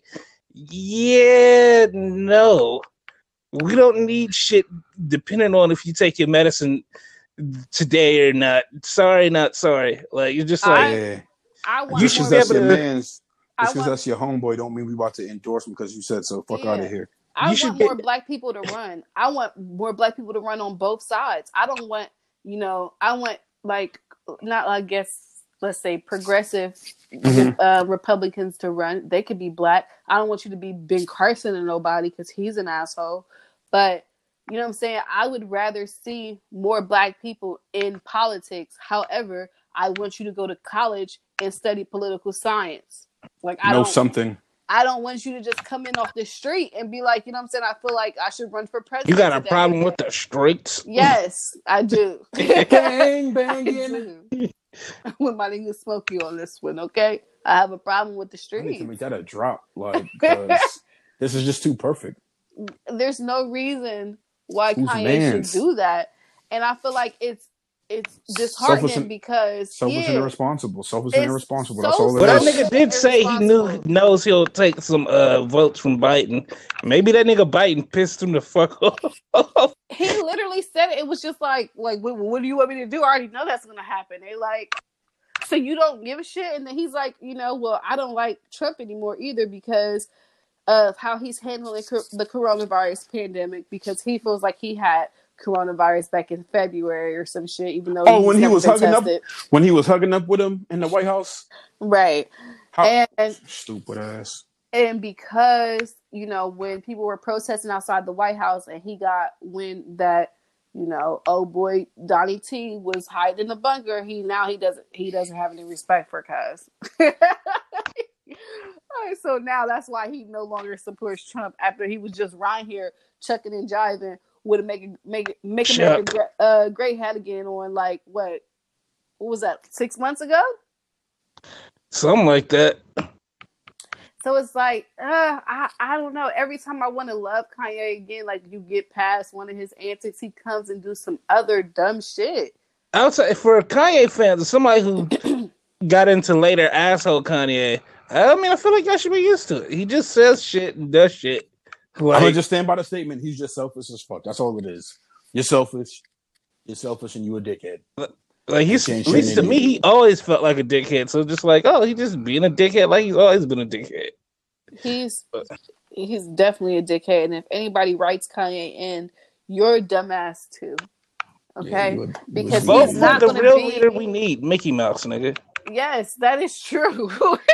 S3: yeah, no, we don't need shit depending on if you take your medicine today or not. Sorry, not sorry. Like, you're just like,
S2: Yeah.
S1: I want
S3: you
S2: Just
S3: should
S2: because
S3: be
S2: that's
S3: able
S2: your
S3: to.
S2: man's, just because that's your homeboy, don't mean we about to endorse him because you said so. Fuck out of here.
S1: I
S3: You should
S1: want
S3: be-
S1: more black people to run. I want more black people to run on both sides. I don't want, I want, like, not, I guess, let's say progressive Republicans to run. They could be black. I don't want you to be Ben Carson or nobody because he's an asshole. But, you know what I'm saying? I would rather see more black people in politics. However, I want you to go to college and study political science. Like, I don't want you to just come in off the street and be like, you know what I'm saying? I feel like I should run for president.
S3: You got a
S1: today.
S3: problem with the streets?
S1: Yes, I do.
S2: Gang banging.
S1: With my nigga Smokey on this one, okay? I have a problem with the
S2: I need to
S1: streets.
S2: make that a drop, like, because this is just too perfect.
S1: There's no reason why
S2: Who's
S1: Kanye
S2: mans?
S1: should do that, and I feel like it's disheartening because
S2: Selfish and irresponsible. Selfish
S1: It's
S2: and irresponsible.
S1: so
S2: That's all
S3: But
S2: it
S3: that
S2: is.
S3: nigga did say he knows he'll take some votes from Biden. Maybe that nigga Biden pissed him the fuck off.
S1: He literally said it. It was just like what do you want me to do? I already know that's gonna happen. They like, so you don't give a shit? And then he's like, well, I don't like Trump anymore either because of how he's handling the coronavirus pandemic, because he feels like he had coronavirus back in February or some shit, even though
S2: when he was hugging up with him in the White House,
S1: right? And
S2: stupid ass.
S1: And because when people were protesting outside the White House, and he got wind that oh boy, Donnie T was hiding in the bunker, he doesn't have any respect for Cuz. So now that's why he no longer supports Trump after he was just right here chucking and jiving with make America great hat again on like what was that 6 months ago?
S3: Something like that.
S1: So it's like I don't know. Every time I want to love Kanye again, like you get past one of his antics, he comes and do some other dumb shit.
S3: Outside for Kanye fans, somebody who got into later asshole Kanye. I mean, I feel like y'all should be used to it. He just says shit and does shit.
S2: Like, I'm gonna just stand by the statement. He's just selfish as fuck. That's all it is. You're selfish, and you a dickhead.
S3: Like at least to me, he always felt like a dickhead. So just like, oh, he's just being a dickhead, like he's always been a dickhead.
S1: He's definitely a dickhead, and if anybody writes Kanye in, you're a dumbass too. Okay, because
S3: vote
S1: he's not
S3: for
S1: the
S3: real leader we need, Mickey Mouse, nigga.
S1: Yes, that is true.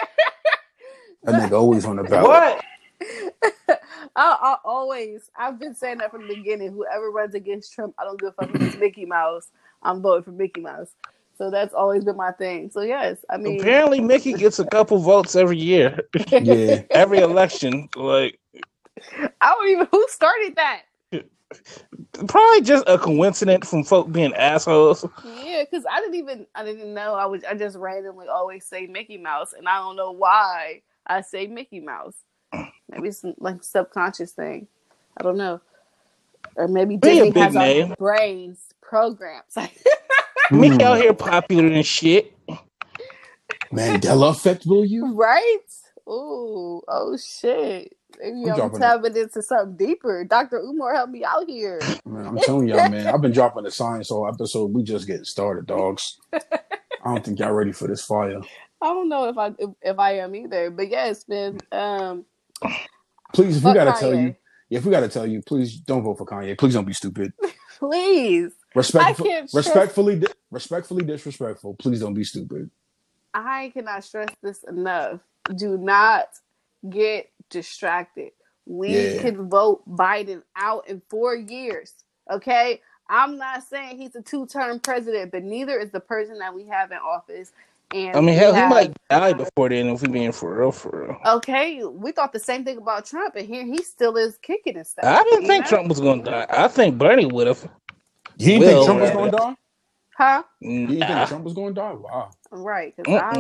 S2: That nigga always on the ballot.
S3: What?
S1: I've been saying that from the beginning. Whoever runs against Trump, I don't give a fuck if it's Mickey Mouse. I'm voting for Mickey Mouse. So that's always been my thing. So yes, I mean,
S3: apparently Mickey gets a couple votes every year.
S2: Yeah,
S3: every election. Like,
S1: I don't even who started that.
S3: Probably just a coincidence from folk being assholes.
S1: Yeah, because I didn't know. I just randomly always say Mickey Mouse, and I don't know why I say Mickey Mouse. Maybe it's like subconscious thing. I don't know. Or maybe Disney has our brains programs.
S3: Mickey out here popular and shit.
S2: Mandela effect, will you?
S1: Right? Ooh, oh shit. Maybe I'm tapping into something deeper. Dr. Umar, help me out here.
S2: Man, I'm telling y'all, man. I've been dropping the science all episode. We just getting started, dogs. I don't think y'all ready for this fire.
S1: I don't know if I am either. But yes, man.
S2: Please, if we gotta tell you, please don't vote for Kanye. Please don't be stupid.
S1: Please.
S2: Respectfully disrespectful. Please don't be stupid.
S1: I cannot stress this enough. Do not get distracted. We can vote Biden out in 4 years. Okay? I'm not saying he's a 2-term president, but neither is the person that we have in office. And
S3: I mean, hell, he might die before then if we being for real, for real.
S1: Okay, we thought the same thing about Trump, and here he still is kicking and stuff.
S3: I didn't think Trump was going to die. I think Bernie would have.
S2: You didn't think Trump was going to die?
S1: Huh?
S2: You didn't think Trump was going to die? Wow.
S1: Right.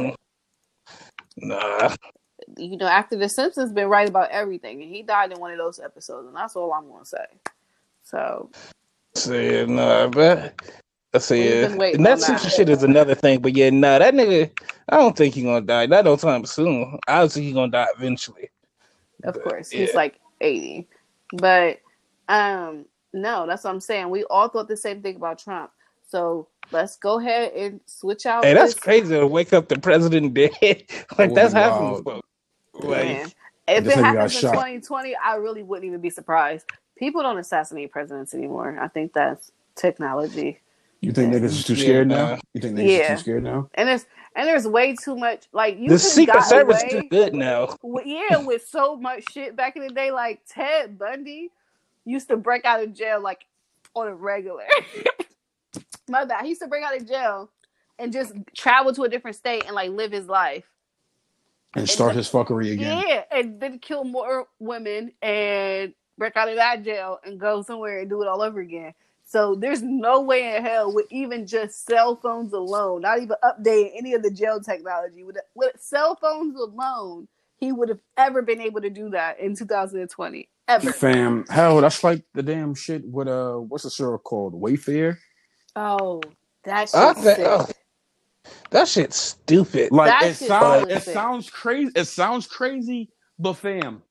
S1: Nah. You know, after The Simpsons been right about everything, and he died in one of those episodes, and that's all I'm going to say. So.
S3: See, nah, but I see, and that Simpsons shit is another thing. But yeah, nah, that nigga, I don't think he's gonna die. Not no time soon. Obviously, he's gonna die eventually.
S1: Of course, he's like 80. But no, that's what I'm saying. We all thought the same thing about Trump. So let's go ahead and switch out.
S3: Hey, that's crazy to wake up the president dead. Like that's happened before.
S1: Like, if it happens in 2020, I really wouldn't even be surprised. People don't assassinate presidents anymore. I think that's technology.
S2: You think niggas are too scared now? You think niggas are too scared now?
S1: And there's way too much. Like
S3: the Secret Service is good now.
S1: With so much shit back in the day. Like Ted Bundy used to break out of jail like on a regular. My bad. He used to break out of jail and just travel to a different state and like live his life.
S2: And start his fuckery again.
S1: Yeah, and then kill more women and break out of that jail and go somewhere and do it all over again. So there's no way in hell with even just cell phones alone, not even updating any of the jail technology, with cell phones alone, he would have ever been able to do that in 2020. Ever.
S2: Fam, hell, that's like the damn shit with what's the show called? Wayfair?
S1: Oh, that shit's sick.
S3: That shit's stupid.
S2: Like it sounds crazy. It sounds crazy, but fam,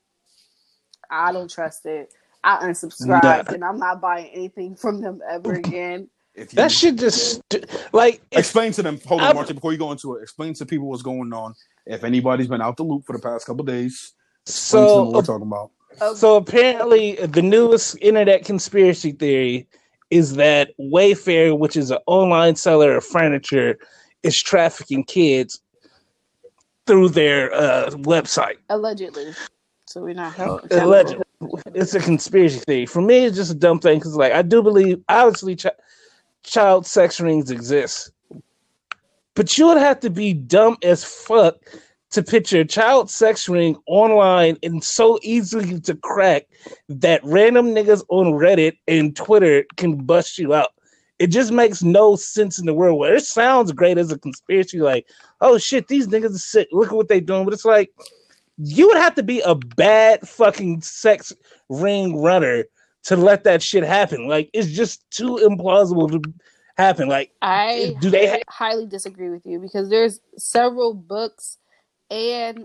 S1: I don't trust it. I unsubscribed and I'm not buying anything from them ever again.
S3: That shit just like
S2: explain to them. Hold on, Martin, before you go into it. Explain to people what's going on. If anybody's been out the loop for the past couple of days, explain to them what we're talking about.
S3: So apparently, the newest internet conspiracy theory is that Wayfair, which is an online seller of furniture, is trafficking kids through their website.
S1: Allegedly. So we're not helping.
S3: Allegedly. It's a conspiracy theory. For me, it's just a dumb thing because, like, I do believe, obviously, child sex rings exist. But you would have to be dumb as fuck to picture a child sex ring online and so easily to crack that random niggas on Reddit and Twitter can bust you out. It just makes no sense in the world. Where it sounds great as a conspiracy, like, oh shit, these niggas are sick. Look at what they doing. But it's like, you would have to be a bad fucking sex ring runner to let that shit happen. Like, it's just too implausible to happen. Like,
S1: I highly disagree with you because there's several books and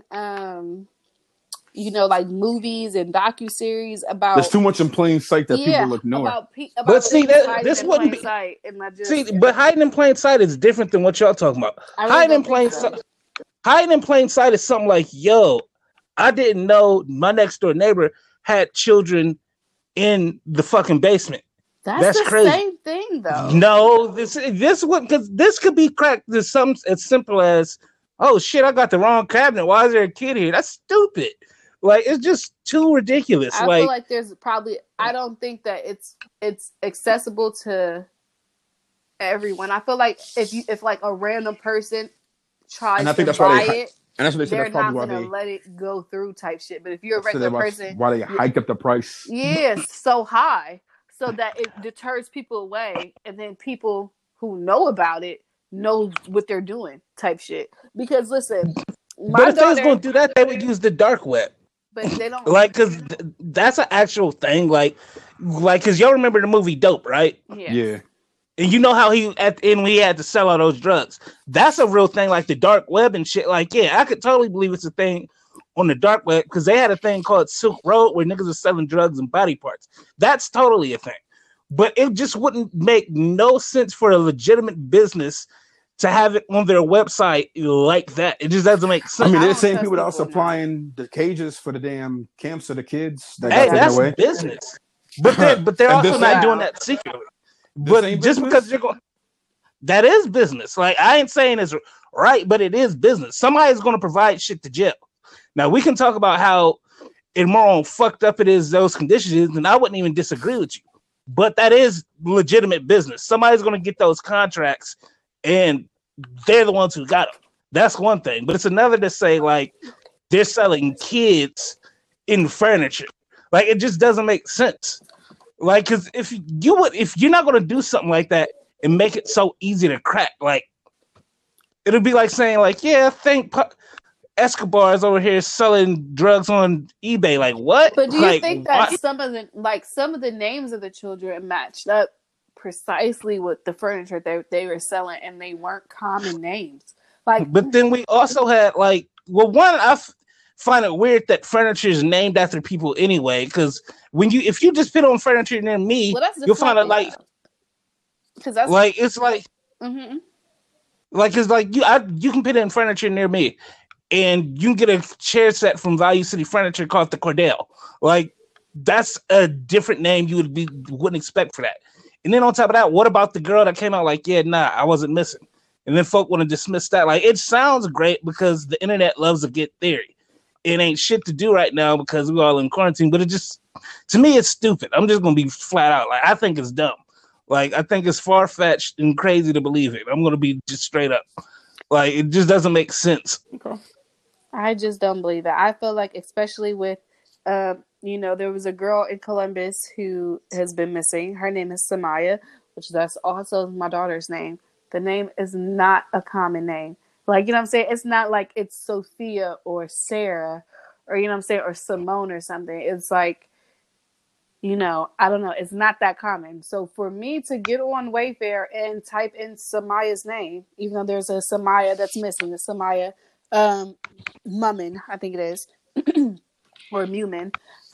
S1: like movies and docuseries about.
S2: There's too much in plain sight that people ignore.
S3: But see, this wouldn't be. But hiding in plain sight is different than what y'all talking about. Hiding in plain sight is something like, yo, I didn't know my next door neighbor had children in the fucking basement.
S1: That's crazy. Same thing, though.
S3: No, this could be cracked to something as simple as, oh shit, I got the wrong cabinet. Why is there a kid here? That's stupid. Like, it's just too ridiculous.
S1: I feel like there's probably. I don't think that it's accessible to everyone. I feel like if like a random person tries to buy it. And that's what they said. They're not going to let it go through type shit. But if you're a regular person...
S2: Why they hiked up the price.
S1: Yeah, so high. So that it deters people away. And then people who know about it know what they're doing type shit. Because listen...
S3: But if they was going to do that, they would use the dark web.
S1: But they don't...
S3: Like, because that's an actual thing. Like, because y'all remember the movie Dope, right?
S2: Yeah.
S3: And you know how at the end we had to sell all those drugs. That's a real thing, like the dark web and shit. Like, yeah, I could totally believe it's a thing on the dark web because they had a thing called Silk Road where niggas are selling drugs and body parts. That's totally a thing. But it just wouldn't make no sense for a legitimate business to have it on their website like that. It just doesn't make sense.
S2: I mean, they're saying people out supplying the cages for the damn camps of the kids.
S3: That's business. But they're also not doing that secretly. But just because you're going, that is business. Like, I ain't saying it's right, but it is business. Somebody's going to provide shit to jail. Now, we can talk about how immoral and fucked up it is, those conditions, and I wouldn't even disagree with you. But that is legitimate business. Somebody's going to get those contracts and they're the ones who got them. That's one thing. But it's another to say like they're selling kids in furniture. Like it just doesn't make sense. Like because if you're not going to do something like that and make it so easy to crack, like it'll be like saying like, yeah, I think Escobar's over here selling drugs on eBay. Like what?
S1: But do you
S3: like,
S1: think that some of the names of the children matched up precisely with the furniture they were selling, and they weren't common names? Like,
S3: but then we also had like, well, one I find it weird that furniture is named after people anyway. Because if you just put on furniture near me, you'll find it like, because that's like it's like, like it's like you can put in furniture near me. And you can get a chair set from Value City Furniture called the Cordell. Like, that's a different name you wouldn't expect for that. And then on top of that, what about the girl that came out like, yeah, nah, I wasn't missing. And then folk want to dismiss that. Like, it sounds great because the internet loves a good theory. It ain't shit to do right now because we're all in quarantine. But it just, to me, it's stupid. I'm just going to be flat out. Like, I think it's dumb. Like, I think it's far-fetched and crazy to believe it. I'm going to be just straight up. Like, it just doesn't make sense.
S1: Okay. I just don't believe that. I feel like, especially with, there was a girl in Columbus who has been missing. Her name is Samaya, which that's also my daughter's name. The name is not a common name. Like, you know what I'm saying? It's not like it's Sophia or Sarah or, you know what I'm saying, or Simone or something. It's like, I don't know. It's not that common. So for me to get on Wayfair and type in Samaya's name, even though there's a Samaya that's missing, the Samaya Mummin, I think it is, or Mumin,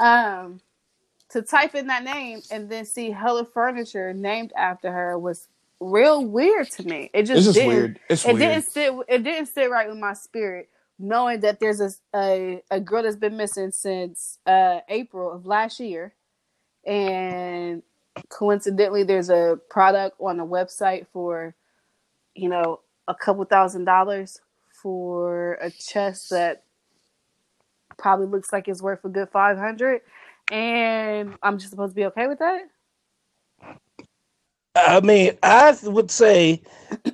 S1: to type in that name and then see hella furniture named after her was real weird to me. It just didn't, weird. It didn't sit right with my spirit, knowing that there's a girl that's been missing since April of last year, and coincidentally there's a product on a website for a couple $1,000 for a chest that probably looks like it's worth a good $500, and I'm just supposed to be okay with that?
S3: I mean, I would say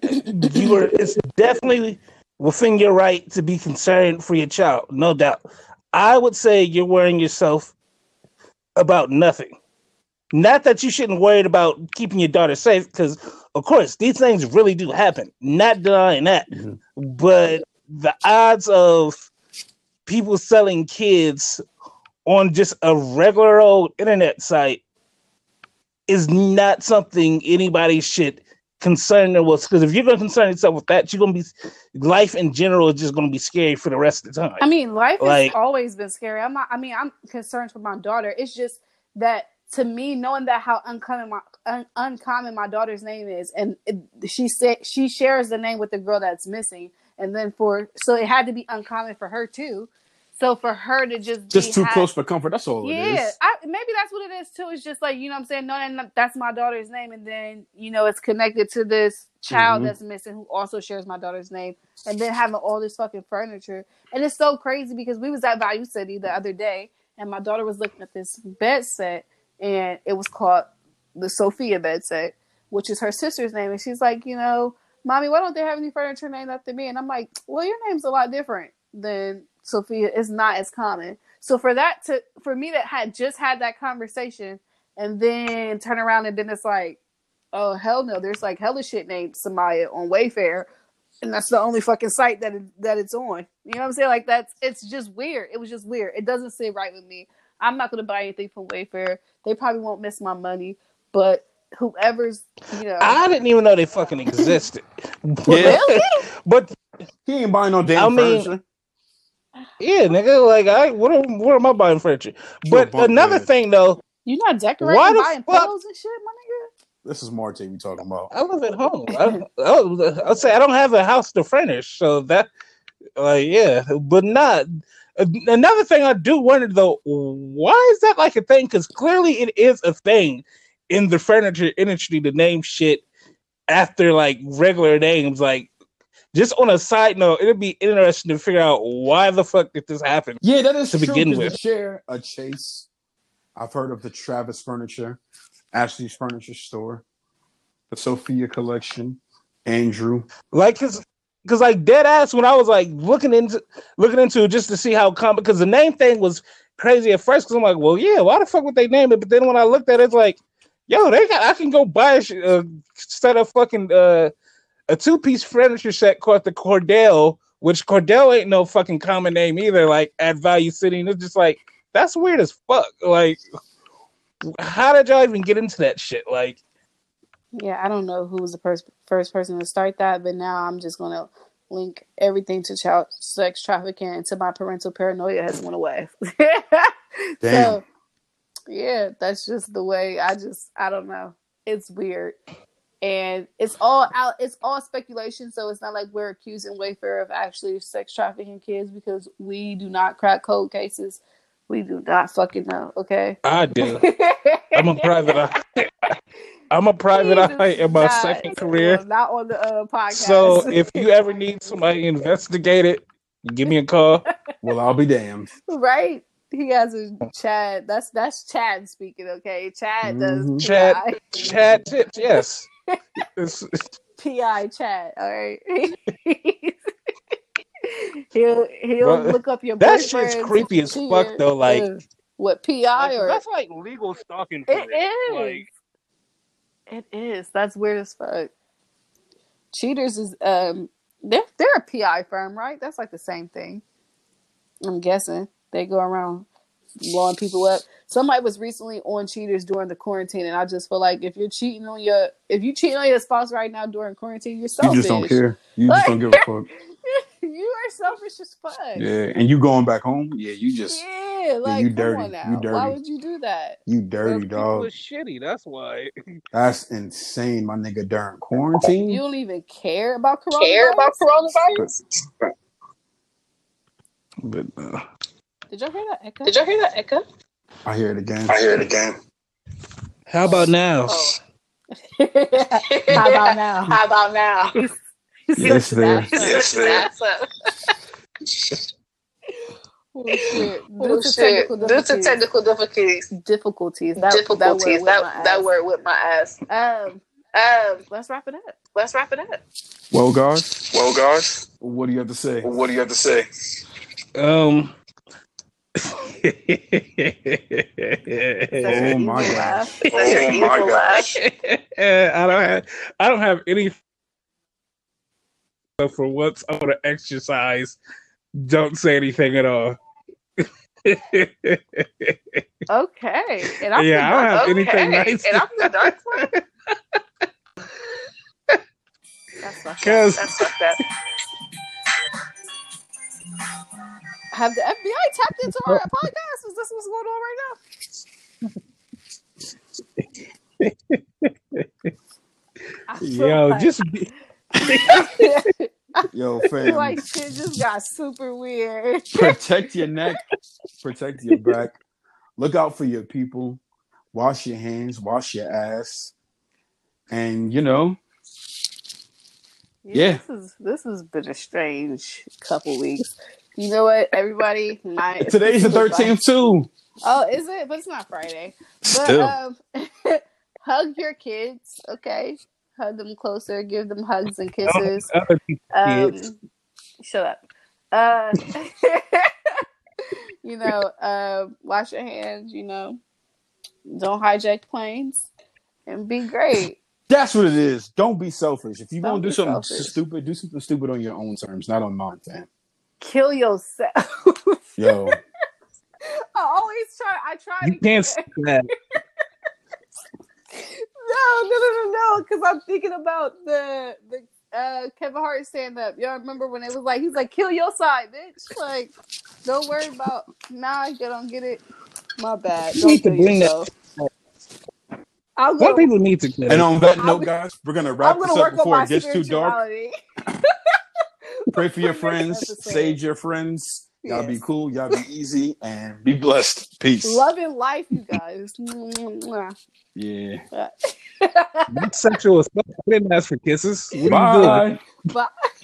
S3: it's definitely within your right to be concerned for your child, no doubt. I would say you're worrying yourself about nothing. Not that you shouldn't worry about keeping your daughter safe, because of course these things really do happen. Not denying that, but the odds of people selling kids on just a regular old internet site is not something anybody should concern themselves. Because if you're going to concern yourself with that, you're going to be, life in general is just going to be scary for the rest of the time.
S1: I mean, life has always been scary. I'm concerned for my daughter. It's just that, to me, knowing that how uncommon my daughter's name is, and she shares the name with the girl that's missing, and then so it had to be uncommon for her too. So for her to just
S2: too close for comfort, that's all it is.
S1: Yeah, maybe that's what it is too. It's just like, you know what I'm saying, knowing that's my daughter's name, and then, it's connected to this child that's missing who also shares my daughter's name, and then having all this fucking furniture. And it's so crazy because we was at Value City the other day, and my daughter was looking at this bed set, and it was called the Sophia bed set, which is her sister's name. And she's like, Mommy, why don't they have any furniture named after me? And I'm like, well, your name's a lot different than Sophia. Is not as common. So for me that had just had that conversation and then turn around and then it's like, oh hell no, there's like hella shit named Samaya on Wayfair, and that's the only fucking site that it's on. You know what I'm saying? Like it's just weird. It was just weird. It doesn't sit right with me. I'm not gonna buy anything from Wayfair. They probably won't miss my money, but whoever's,
S3: I didn't even know they fucking existed.
S1: Really?
S3: But
S2: he ain't buying no damn furniture.
S3: Yeah, nigga. Like, where am I buying furniture? But another thing, though,
S1: you're not decorating, buying pillows and shit, my nigga.
S2: This is Marte we talking about.
S3: I live at home. I'll say I don't have a house to furnish, so that, yeah, but not. Another thing I do wonder though, why is that like a thing? Because clearly it is a thing in the furniture industry to name shit after like regular names. Like, just on a side note, it'd be interesting to figure out why the fuck did this happen.
S2: Yeah, that is
S3: to
S2: true,
S3: begin with.
S2: The chair, a Chase. I've heard of the Travis Furniture, Ashley's Furniture Store, the Sophia Collection. Andrew.
S3: Like, cause like dead ass when I was like looking into it just to see how because the name thing was crazy at first because I'm like, well, yeah, why the fuck would they name it? But then when I looked at it, it's like, yo, I can go buy a set of fucking a 2-piece furniture set called the Cordell, which Cordell ain't no fucking common name either. Like at Value City, and it's just like that's weird as fuck. Like, how did y'all even get into that shit? Like.
S1: Yeah, I don't know who was the first person to start that, but now I'm just going to link everything to child sex trafficking until my parental paranoia has went away. So, yeah, that's just the way I don't know. It's weird. And it's all speculation, so it's not like we're accusing Wayfair of actually sex trafficking kids because we do not crack cold cases. We do not fucking know, okay?
S3: I do. I'm a private eye. I'm a private eye in my second career.
S1: Not on the podcast.
S3: So if you ever need somebody investigated, give me a call.
S2: Well, I'll be damned.
S1: Right? He has a Chad. That's Chad speaking, okay? Chad does
S3: PI. Chad tips, yes.
S1: PI Chad, all right? he'll look up your boyfriend.
S3: That shit's creepy as fuck, though. Like,
S1: what, PI or...
S3: That's like legal stalking for
S1: it is. Like, it is. That's weird as fuck. Cheaters is they're a PI firm, right? That's like the same thing. I'm guessing they go around blowing people up. Somebody was recently on Cheaters during the quarantine, and I just feel like if you're cheating on your spouse right now during quarantine, you're selfish.
S2: You just don't care. You just don't give a fuck.
S1: You are selfish as fuck.
S2: Yeah, and you going back home? Yeah, you just
S1: like
S2: you
S1: come
S2: dirty.
S1: on now.
S2: You dirty.
S1: Why would you do that?
S2: You dirty dog.
S3: People are shitty. That's why.
S2: That's insane, my nigga. During quarantine,
S1: you don't even care about coronavirus.
S3: But
S1: did y'all hear that echo?
S2: I hear it again.
S3: How about now?
S1: Oh. How about now?
S2: Yes, there.
S1: Oh shit! Due to technical difficulties. That word with my ass. Let's wrap it up.
S2: Well, guys. What do you have to say?
S3: Oh
S2: my gosh!
S3: I don't have any. So for once, I want to exercise. Don't say anything at all.
S1: Okay, and I'm
S3: I don't have anything nice.
S1: And I'm the dark side. That's fucked up. Have the FBI tapped into our podcast? Is this what's going on right now?
S3: Yo, just be...
S2: Yo, fam.
S1: Like shit just got super weird.
S2: Protect your neck. Protect your back. Look out for your people. Wash your hands. Wash your ass. And yeah.
S1: This has been a strange couple weeks. You know what, everybody?
S2: Today's the 13th too.
S1: Oh, is it? But it's not Friday.
S2: Still.
S1: But hug your kids, okay? Hug them closer. Give them hugs and kisses. Shut up. Wash your hands. Don't hijack planes, and be great.
S2: That's what it is. Don't be selfish. If you want to do something stupid, do something stupid on your own terms, not on mine, fam.
S1: Kill yourself.
S2: Yo.
S1: I try
S3: you
S1: to
S3: can't say that.
S1: No, because I'm thinking about the Kevin Hart stand-up. Y'all remember when it was like, he's like, kill your side, bitch. Like, don't worry about, you don't get it. My bad.
S3: You need to bring that. Some people need to get it.
S2: And on that note, guys, we're going to wrap this up before it gets too dark. Pray for your friends. Sage your friends. Y'all be cool. Y'all be easy. And be blessed. Peace.
S1: Love and life, you guys.
S2: Yeah.
S3: That's sexual assault. I didn't ask for kisses. What
S2: Bye.
S1: Bye.